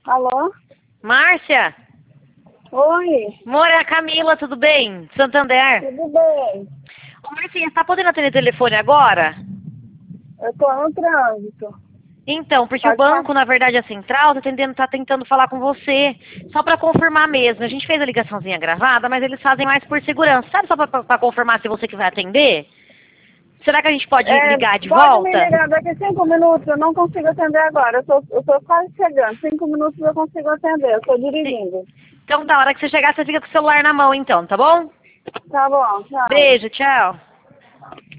Alô? Márcia? Oi, Amor, é a Camila, tudo bem? Santander. tudo bem? Ô, Marcinha, você tá podendo atender o telefone agora? Eu tô no trânsito. Então, porque o Pode falar? banco, na verdade, a central, tá tentando falar com você. Só pra confirmar mesmo. A gente fez a ligaçãozinha gravada, mas eles fazem mais por segurança. Sabe só pra confirmar se você que vai atender? Será que a gente pode ligar de Pode me volta? ligar daqui 5 minutos, eu não consigo atender agora. Eu tô quase chegando. 5 minutos eu consigo atender, eu tô dirigindo. Então, da hora que você chegar, você fica com o celular na mão, então, tá bom? Tá bom, tchau. Beijo, tchau.